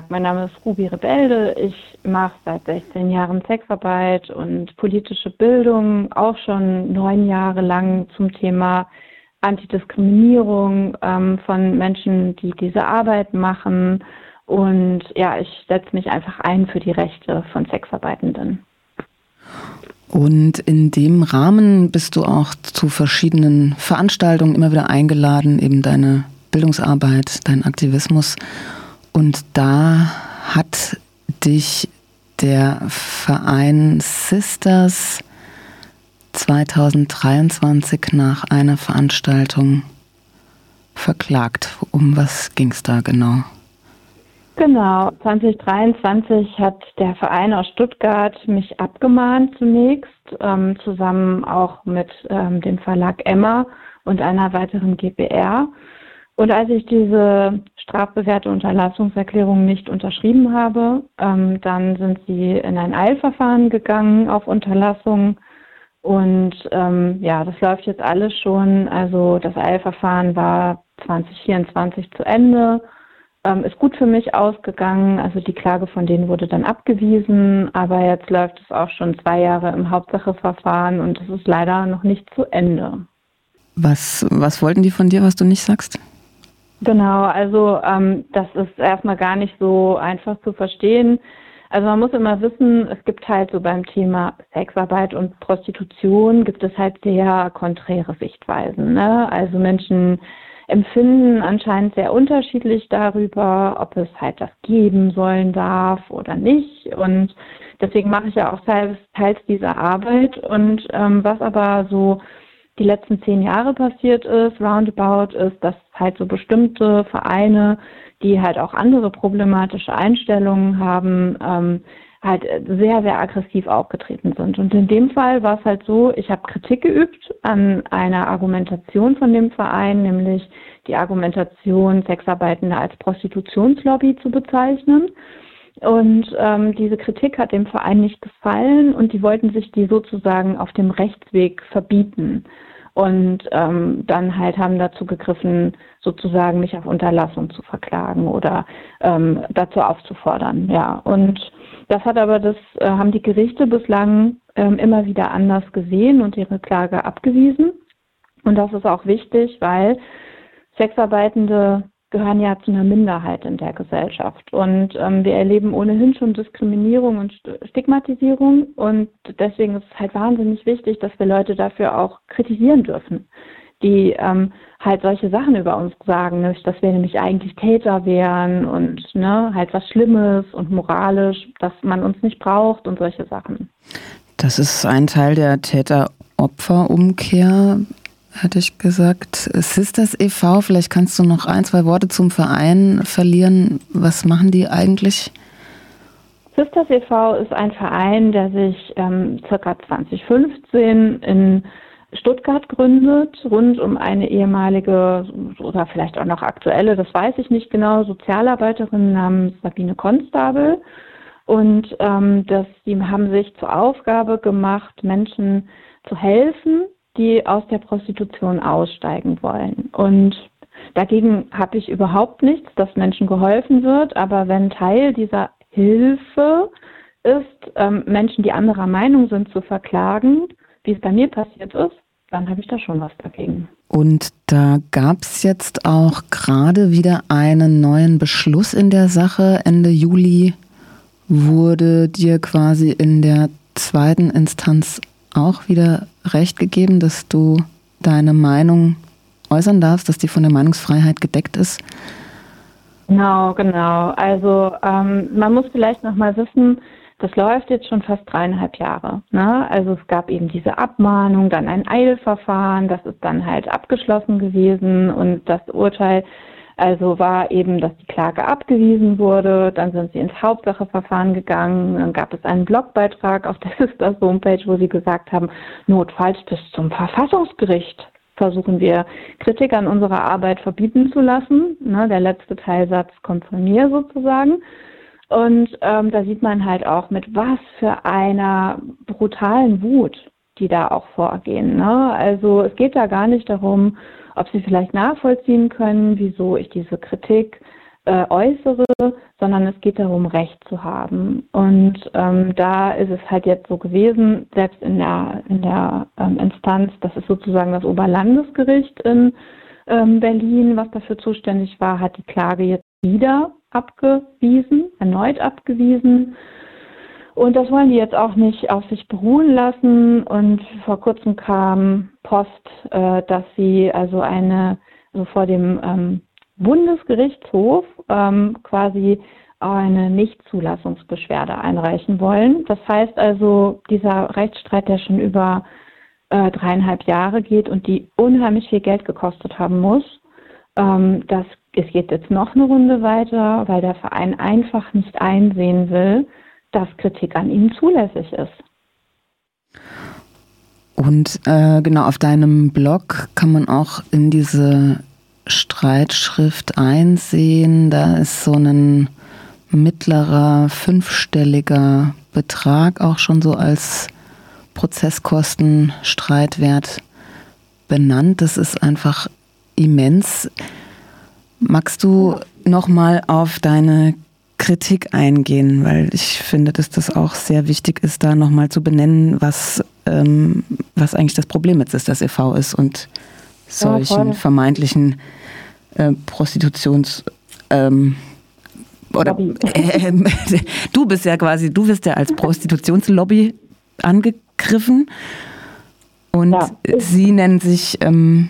mein Name ist Ruby Rebelde. Ich mache seit 16 Jahren Sexarbeit und politische Bildung, auch schon 9 Jahre lang zum Thema Antidiskriminierung von Menschen, die diese Arbeit machen. Und ja, ich setze mich einfach ein für die Rechte von Sexarbeitenden. Und in dem Rahmen bist du auch zu verschiedenen Veranstaltungen immer wieder eingeladen, eben deine Bildungsarbeit, dein Aktivismus. Und da hat dich der Verein Sisters 2023 nach einer Veranstaltung verklagt. Um was ging es da genau? Genau, 2023 hat der Verein aus Stuttgart mich abgemahnt zunächst, zusammen auch mit dem Verlag Emma und einer weiteren GbR. Und als ich diese strafbewährte Unterlassungserklärung nicht unterschrieben habe, dann sind sie in ein Eilverfahren gegangen auf Unterlassung. Und das läuft jetzt alles schon. Also das Eilverfahren war 2024 zu Ende. Ist gut für mich ausgegangen, also die Klage von denen wurde dann abgewiesen, aber jetzt läuft es auch schon 2 Jahre im Hauptsacheverfahren und es ist leider noch nicht zu Ende. Was wollten die von dir, was du nicht sagst? Genau, also das ist erstmal gar nicht so einfach zu verstehen. Also man muss immer wissen, es gibt halt so beim Thema Sexarbeit und Prostitution gibt es halt sehr konträre Sichtweisen, ne? Also Menschen empfinden anscheinend sehr unterschiedlich darüber, ob es halt das geben sollen darf oder nicht. Und deswegen mache ich ja auch teils diese Arbeit. Und was aber so die letzten 10 Jahre passiert ist, roundabout, ist, dass halt so bestimmte Vereine, die halt auch andere problematische Einstellungen haben, halt sehr, sehr aggressiv aufgetreten sind. Und in dem Fall war es halt so, ich habe Kritik geübt an einer Argumentation von dem Verein, nämlich die Argumentation, Sexarbeitende als Prostitutionslobby zu bezeichnen. Und diese Kritik hat dem Verein nicht gefallen und die wollten sich die sozusagen auf dem Rechtsweg verbieten. Und dann halt haben dazu gegriffen, sozusagen mich auf Unterlassung zu verklagen oder dazu aufzufordern. Ja, und das hat aber haben die Gerichte bislang immer wieder anders gesehen und ihre Klage abgewiesen. Und das ist auch wichtig, weil Sexarbeitende gehören ja zu einer Minderheit in der Gesellschaft. Und wir erleben ohnehin schon Diskriminierung und Stigmatisierung. Und deswegen ist es halt wahnsinnig wichtig, dass wir Leute dafür auch kritisieren dürfen, die halt solche Sachen über uns sagen, ne? Dass wir nämlich eigentlich Täter wären und halt was Schlimmes und moralisch, dass man uns nicht braucht und solche Sachen. Das ist ein Teil der Täter-Opfer-Umkehr, hätte ich gesagt. Sisters e.V., vielleicht kannst du noch 1, 2 Worte zum Verein verlieren. Was machen die eigentlich? Sisters e.V. ist ein Verein, der sich circa 2015 in Stuttgart gründet, rund um eine ehemalige oder vielleicht auch noch aktuelle, das weiß ich nicht genau, Sozialarbeiterin namens Sabine Konstabel. Und die haben sich zur Aufgabe gemacht, Menschen zu helfen, die aus der Prostitution aussteigen wollen. Und dagegen habe ich überhaupt nichts, dass Menschen geholfen wird. Aber wenn Teil dieser Hilfe ist, Menschen, die anderer Meinung sind, zu verklagen, wie es bei mir passiert ist, dann habe ich da schon was dagegen. Und da gab es jetzt auch gerade wieder einen neuen Beschluss in der Sache. Ende Juli wurde dir quasi in der 2. Instanz auch wieder Recht gegeben, dass du deine Meinung äußern darfst, dass die von der Meinungsfreiheit gedeckt ist? Genau. Also man muss vielleicht noch mal wissen, das läuft jetzt schon fast 3,5 Jahre. Ne? Also es gab eben diese Abmahnung, dann ein Eilverfahren, das ist dann halt abgeschlossen gewesen und das Urteil war eben, dass die Klage abgewiesen wurde, dann sind sie ins Hauptsacheverfahren gegangen, dann gab es einen Blogbeitrag auf der Sisters Homepage, wo sie gesagt haben, notfalls bis zum Verfassungsgericht versuchen wir Kritik an unserer Arbeit verbieten zu lassen. Ne, der letzte Teilsatz kommt von mir sozusagen. Und da sieht man halt auch, mit was für einer brutalen Wut die da auch vorgehen. Ne? Also es geht da gar nicht darum, ob sie vielleicht nachvollziehen können, wieso ich diese Kritik äußere, sondern es geht darum, Recht zu haben. Und da ist es halt jetzt so gewesen, selbst in der Instanz, das ist sozusagen das Oberlandesgericht in Berlin, was dafür zuständig war, hat die Klage jetzt wieder erneut abgewiesen. Und das wollen die jetzt auch nicht auf sich beruhen lassen. Und vor kurzem kam Post, dass sie also vor dem Bundesgerichtshof quasi eine Nichtzulassungsbeschwerde einreichen wollen. Das heißt also, dieser Rechtsstreit, der schon über 3,5 Jahre geht und die unheimlich viel Geld gekostet haben muss, es geht jetzt noch eine Runde weiter, weil der Verein einfach nicht einsehen will, dass Kritik an ihm zulässig ist. Und genau, auf deinem Blog kann man auch in diese Streitschrift einsehen, da ist so ein mittlerer 5-stelliger Betrag auch schon so als Prozesskosten, Streitwert benannt. Das ist einfach immens. Magst du nochmal auf deine Kritik eingehen, weil ich finde, dass das auch sehr wichtig ist, da nochmal zu benennen, was eigentlich das Problem jetzt ist, das e.V. ist und solchen vermeintlichen Prostitutions oder du bist ja als Prostitutionslobby angegriffen und sie nennen sich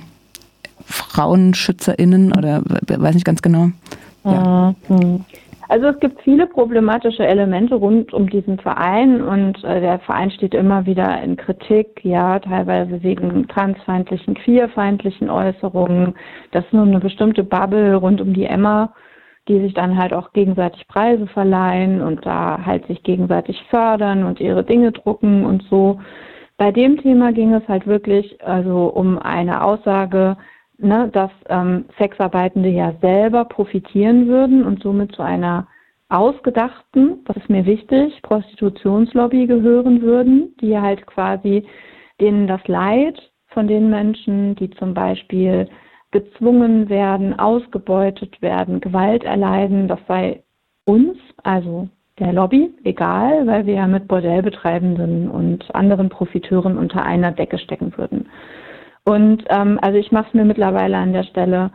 FrauenschützerInnen oder weiß nicht ganz genau. Ja. Also es gibt viele problematische Elemente rund um diesen Verein und der Verein steht immer wieder in Kritik, ja, teilweise wegen transfeindlichen, queerfeindlichen Äußerungen. Das ist nur eine bestimmte Bubble rund um die Emma, die sich dann halt auch gegenseitig Preise verleihen und da halt sich gegenseitig fördern und ihre Dinge drucken und so. Bei dem Thema ging es halt wirklich also um eine Aussage, dass Sexarbeitende ja selber profitieren würden und somit zu einer ausgedachten, das ist mir wichtig, Prostitutionslobby gehören würden, die halt quasi denen das Leid von den Menschen, die zum Beispiel gezwungen werden, ausgebeutet werden, Gewalt erleiden, das sei uns, also der Lobby, egal, weil wir ja mit Bordellbetreibenden und anderen Profiteuren unter einer Decke stecken würden. Und also ich mache es mir mittlerweile an der Stelle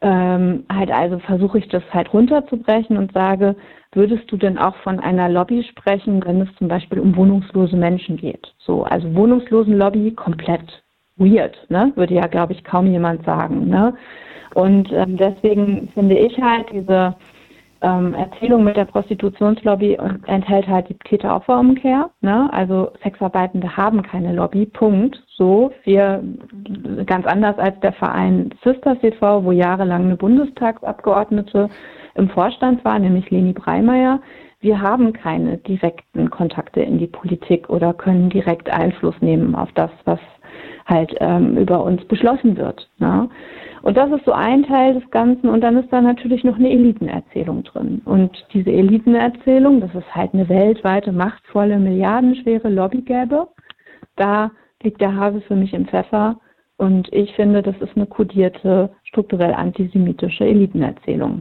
versuche ich das halt runterzubrechen und sage, würdest du denn auch von einer Lobby sprechen, wenn es zum Beispiel um wohnungslose Menschen geht? So, also Wohnungslosenlobby komplett weird, ne? Würde ja, glaube ich, kaum jemand sagen, ne? Und deswegen finde ich halt diese Erzählung mit der Prostitutionslobby enthält halt die Täter-Opfer-Umkehr, ne? Also Sexarbeitende haben keine Lobby, Punkt. So, wir, ganz anders als der Verein Sisters e.V., wo jahrelang eine Bundestagsabgeordnete im Vorstand war, nämlich Leni Breimeyer, wir haben keine direkten Kontakte in die Politik oder können direkt Einfluss nehmen auf das, was halt über uns beschlossen wird, ne? Und das ist so ein Teil des Ganzen und dann ist da natürlich noch eine Elitenerzählung drin. Und diese Elitenerzählung, dass es halt eine weltweite, machtvolle, milliardenschwere Lobby gäbe, da liegt der Hase für mich im Pfeffer und ich finde, das ist eine kodierte, strukturell antisemitische Elitenerzählung.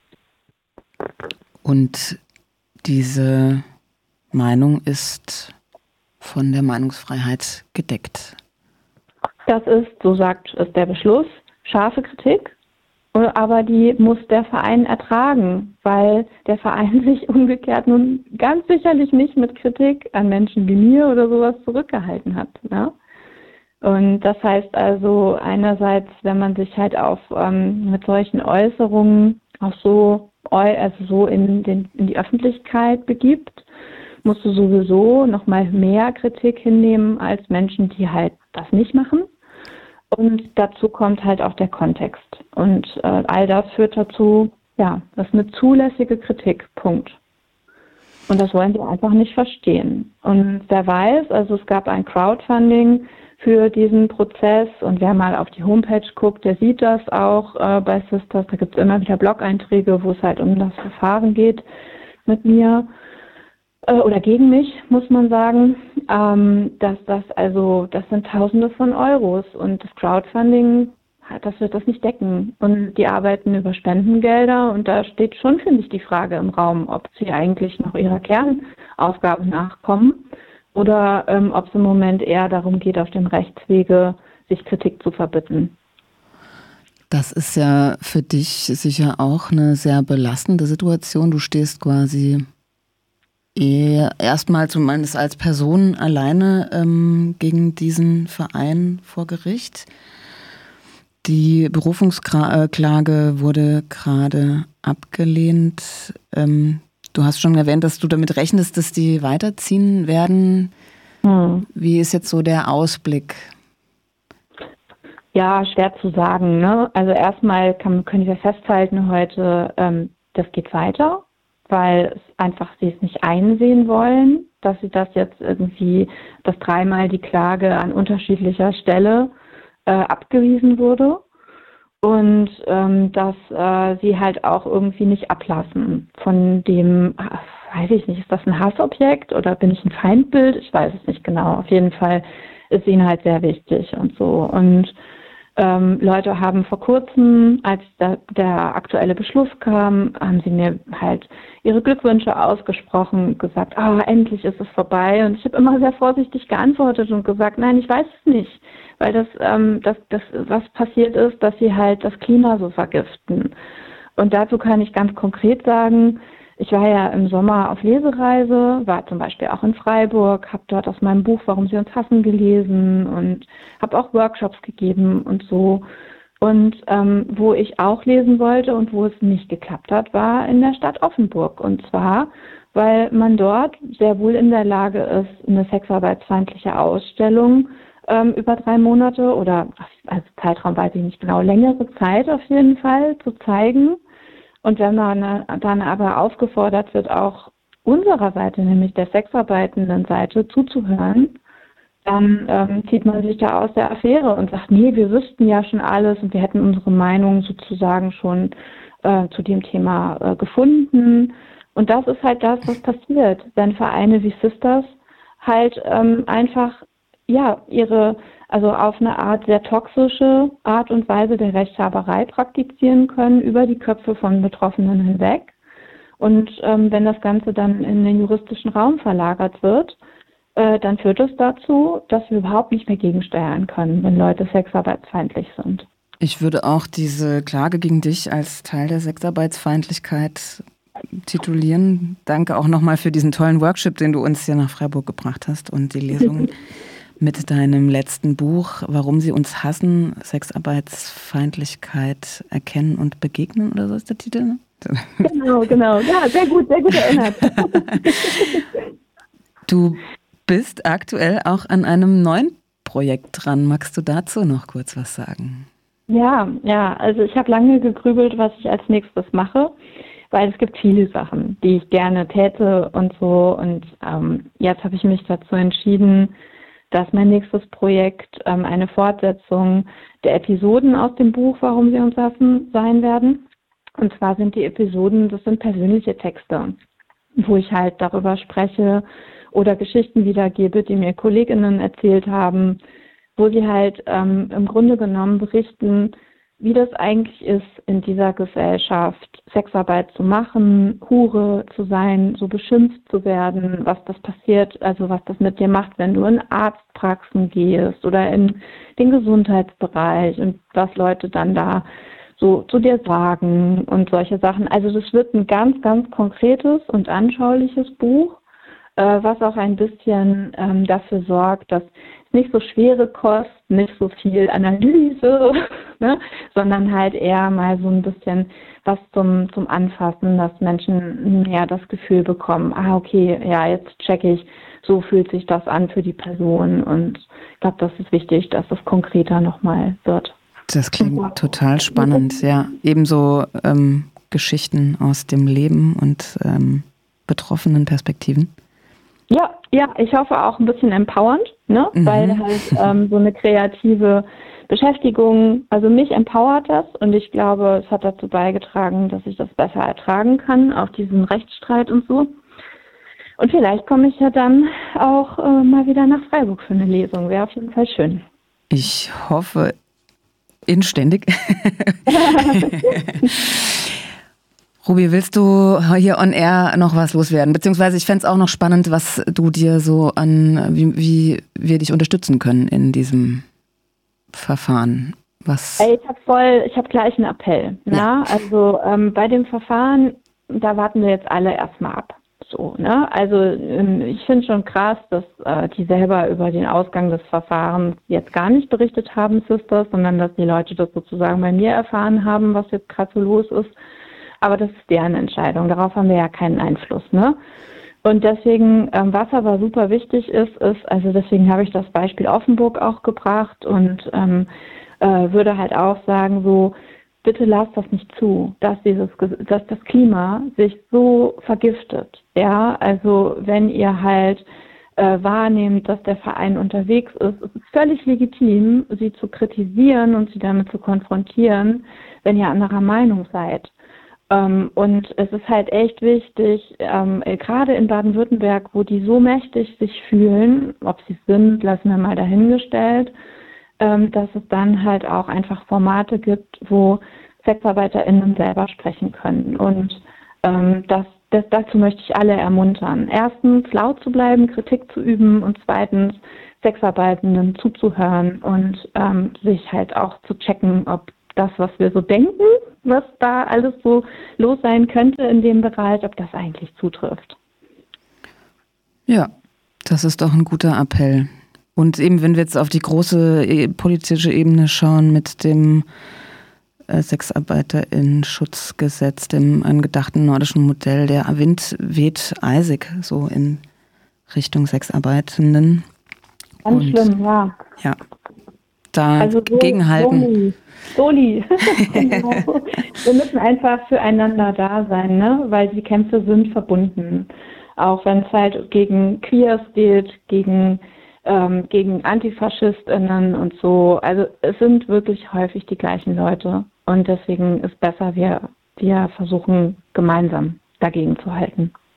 Und diese Meinung ist von der Meinungsfreiheit gedeckt. Das ist, so sagt es der Beschluss, scharfe Kritik, aber die muss der Verein ertragen, weil der Verein sich umgekehrt nun ganz sicherlich nicht mit Kritik an Menschen wie mir oder sowas zurückgehalten hat, ne? Und das heißt also einerseits, wenn man sich halt mit solchen Äußerungen auch so in die Öffentlichkeit begibt, musst du sowieso noch mal mehr Kritik hinnehmen als Menschen, die halt das nicht machen. Und dazu kommt halt auch der Kontext. Und all das führt dazu, ja, das ist eine zulässige Kritik, Punkt. Und das wollen sie einfach nicht verstehen. Und wer weiß, also es gab ein Crowdfunding für diesen Prozess und wer mal auf die Homepage guckt, der sieht das auch bei Sisters. Da gibt es immer wieder Blog-Einträge, wo es halt um das Verfahren geht mit mir. Oder gegen mich, muss man sagen, das sind Tausende von Euros und das Crowdfunding das wird das nicht decken. Und die arbeiten über Spendengelder und da steht schon, finde ich, die Frage im Raum, ob sie eigentlich noch ihrer Kernaufgabe nachkommen oder ob es im Moment eher darum geht, auf dem Rechtswege sich Kritik zu verbitten. Das ist ja für dich sicher auch eine sehr belastende Situation. Du stehst quasi erstmal zumindest als Person alleine gegen diesen Verein vor Gericht. Die Berufungsklage wurde gerade abgelehnt. Du hast schon erwähnt, dass du damit rechnest, dass die weiterziehen werden. Wie ist jetzt so der Ausblick? Ja, schwer zu sagen, ne? Also erstmal können wir festhalten heute, das geht weiter, weil sie es nicht einsehen wollen, dass sie das jetzt irgendwie, dass dreimal die Klage an unterschiedlicher Stelle abgewiesen wurde und dass sie halt auch irgendwie nicht ablassen von dem, weiß ich nicht, ist das ein Hassobjekt oder bin ich ein Feindbild? Ich weiß es nicht genau. Auf jeden Fall ist ihnen halt sehr wichtig und so. Und Leute haben vor kurzem, als der aktuelle Beschluss kam, haben sie mir halt ihre Glückwünsche ausgesprochen, gesagt, endlich ist es vorbei. Und ich habe immer sehr vorsichtig geantwortet und gesagt, nein, ich weiß es nicht, weil das was passiert ist, dass sie halt das Klima so vergiften. Und dazu kann ich ganz konkret sagen, ich war ja im Sommer auf Lesereise, war zum Beispiel auch in Freiburg, habe dort aus meinem Buch Warum sie uns hassen gelesen und habe auch Workshops gegeben und so. Und wo ich auch lesen wollte und wo es nicht geklappt hat, war in der Stadt Offenburg. Und zwar, weil man dort sehr wohl in der Lage ist, eine sexarbeitsfeindliche Ausstellung über 3 Monate oder, also Zeitraum weiß ich nicht genau, längere Zeit auf jeden Fall zu zeigen. Und wenn man dann aber aufgefordert wird, auch unserer Seite, nämlich der sexarbeitenden Seite, zuzuhören, dann zieht man sich da aus der Affäre und sagt, nee, wir wüssten ja schon alles und wir hätten unsere Meinung sozusagen schon zu dem Thema gefunden. Und das ist halt das, was passiert, wenn Vereine wie Sisters halt einfach also auf eine Art sehr toxische Art und Weise der Rechthaberei praktizieren können über die Köpfe von Betroffenen hinweg. Und wenn das Ganze dann in den juristischen Raum verlagert wird, dann führt es dazu, dass wir überhaupt nicht mehr gegensteuern können, wenn Leute sexarbeitsfeindlich sind. Ich würde auch diese Klage gegen dich als Teil der Sexarbeitsfeindlichkeit titulieren. Danke auch nochmal für diesen tollen Workshop, den du uns hier nach Freiburg gebracht hast und die Lesung mit deinem letzten Buch, Warum sie uns hassen, Sexarbeitsfeindlichkeit erkennen und begegnen, oder so ist der Titel, ne? Genau. Ja, sehr gut erinnert. Du bist aktuell auch an einem neuen Projekt dran. Magst du dazu noch kurz was sagen? Ja, also ich habe lange gegrübelt, was ich als nächstes mache, weil es gibt viele Sachen, die ich gerne täte und so. Und jetzt habe ich mich dazu entschieden, dass mein nächstes Projekt eine Fortsetzung der Episoden aus dem Buch Warum sie uns hassen sein werden. Und zwar sind die Episoden, das sind persönliche Texte, wo ich halt darüber spreche oder Geschichten wiedergebe, die mir KollegInnen erzählt haben, wo sie halt im Grunde genommen berichten, wie das eigentlich ist, in dieser Gesellschaft Sexarbeit zu machen, Hure zu sein, so beschimpft zu werden, was das passiert, also was das mit dir macht, wenn du in Arztpraxen gehst oder in den Gesundheitsbereich und was Leute dann da so zu dir sagen und solche Sachen. Also das wird ein ganz, ganz konkretes und anschauliches Buch, was auch ein bisschen dafür sorgt, dass es nicht so schwere Kost, nicht so viel Analyse, ne, sondern halt eher mal so ein bisschen was zum Anfassen, dass Menschen mehr das Gefühl bekommen, okay, ja, jetzt checke ich, so fühlt sich das an für die Person und ich glaube, das ist wichtig, dass es konkreter nochmal wird. Das klingt total spannend, ja. Ebenso Geschichten aus dem Leben und betroffenen Perspektiven. Ja, ich hoffe auch ein bisschen empowernd, ne? Weil halt so eine kreative Beschäftigung, also mich empowert das und ich glaube, es hat dazu beigetragen, dass ich das besser ertragen kann, auch diesen Rechtsstreit und so. Und vielleicht komme ich ja dann auch mal wieder nach Freiburg für eine Lesung, wäre auf jeden Fall schön. Ich hoffe Inständig. Ruby, willst du hier on air noch was loswerden? Beziehungsweise ich fände es auch noch spannend, was du dir so wie wir dich unterstützen können in diesem Verfahren. Ich habe gleich einen Appell. Ja. Also bei dem Verfahren, da warten wir jetzt alle erstmal ab. So, ne? Also ich finde schon krass, dass die selber über den Ausgang des Verfahrens jetzt gar nicht berichtet haben, Sisters, sondern dass die Leute das sozusagen bei mir erfahren haben, was jetzt gerade so los ist. Aber das ist deren Entscheidung. Darauf haben wir ja keinen Einfluss, ne? Und deswegen, was aber super wichtig ist, also deswegen habe ich das Beispiel Offenburg auch gebracht und würde halt auch sagen, so, bitte lasst das nicht zu, dass das Klima sich so vergiftet. Ja, also wenn ihr halt wahrnehmt, dass der Verein unterwegs ist, es ist völlig legitim, sie zu kritisieren und sie damit zu konfrontieren, wenn ihr anderer Meinung seid. Und es ist halt echt wichtig, gerade in Baden-Württemberg, wo die so mächtig sich fühlen, ob sie es sind, lassen wir mal dahingestellt, dass es dann halt auch einfach Formate gibt, wo SexarbeiterInnen selber sprechen können. Und dazu möchte ich alle ermuntern. Erstens, laut zu bleiben, Kritik zu üben und zweitens, Sexarbeitenden zuzuhören und sich halt auch zu checken, ob das, was wir so denken, was da alles so los sein könnte in dem Bereich, ob das eigentlich zutrifft. Ja, das ist doch ein guter Appell. Und eben, wenn wir jetzt auf die große politische Ebene schauen mit dem SexarbeiterInnen-Schutzgesetz, dem angedachten nordischen Modell, der Wind weht eisig so in Richtung Sexarbeitenden. Ganz schlimm, ja. Ja, da gegenhalten. Soli. Genau. Wir müssen einfach füreinander da sein, ne? Weil die Kämpfe sind verbunden. Auch wenn es halt gegen Queers geht, gegen AntifaschistInnen und so. Also es sind wirklich häufig die gleichen Leute. Und deswegen ist besser, wir versuchen gemeinsam dagegen zu halten.